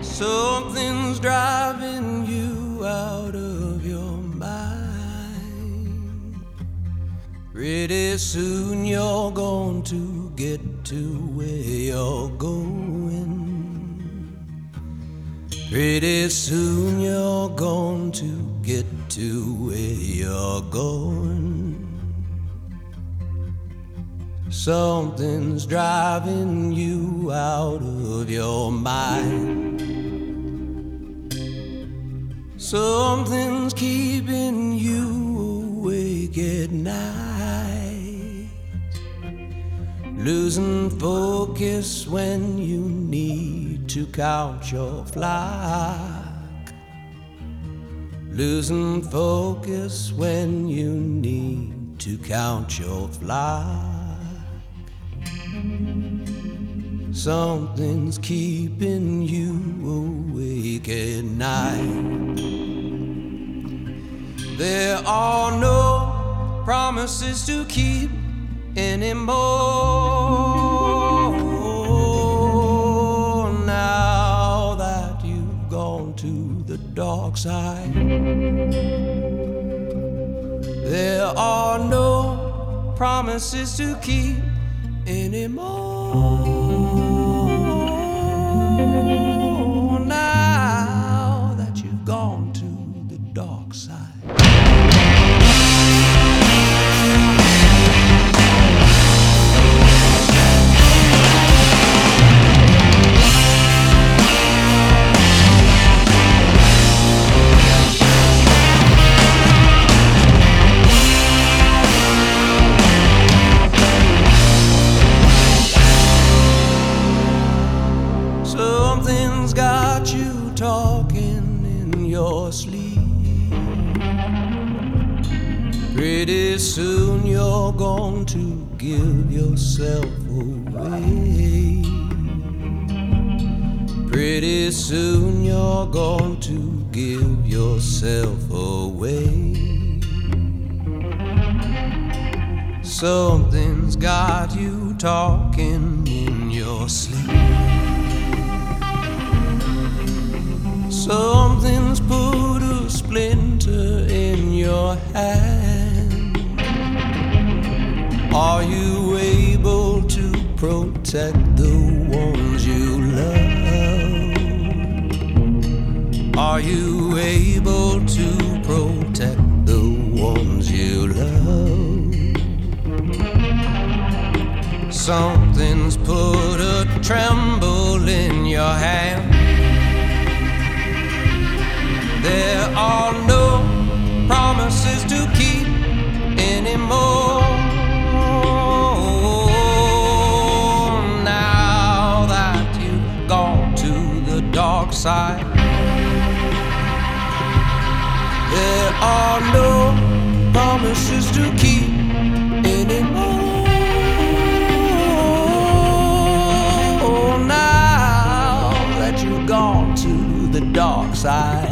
Something's driving you out of your mind. Pretty soon you're going to get to where you're going. Pretty soon you're going to get to where you're going. Something's driving you out of your mind. Something's keeping you awake at night, losing focus when you need to count your flock, losing focus when you need to count your flock. Something's keeping you awake at night. There are no promises to keep anymore. Now that you've gone to the dark side, there are no promises to keep anymore. Now that you've gone to the dark side. Something's got you talking in your sleep. Pretty soon you're going to give yourself away. Pretty soon you're going to give yourself away. Something's got you talking in your sleep. Something's put a splinter in your hand. Are you able to protect the ones you love? Are you able to protect the ones you love? Something's put a tremble in your hand. There are no promises to keep anymore. Now that you've gone to the dark side, there are no promises to keep anymore. Now that you've gone to the dark side.